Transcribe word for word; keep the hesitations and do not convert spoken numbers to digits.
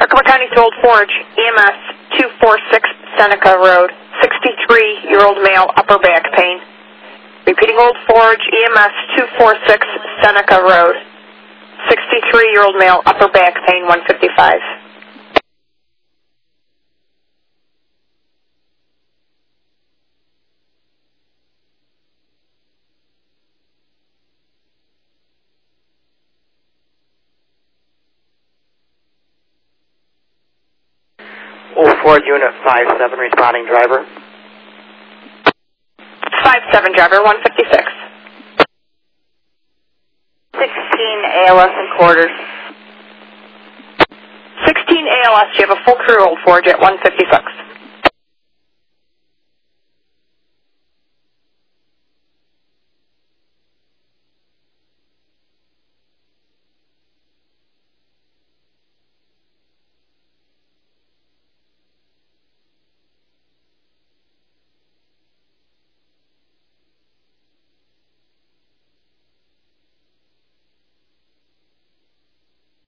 Tuckahoe County to Old Forge, E M S two forty-six Seneca Road, sixty-three-year-old male, upper back pain. Repeating, Old Forge, E M S two forty-six Seneca Road, sixty-three-year-old male, upper back pain, one fifty-five. Old Ford Unit five seven, responding driver. five seven driver, one fifty-six. sixteen A L S and quarters. sixteen A L S, you have a full crew, Old Forge, at one fifty-six.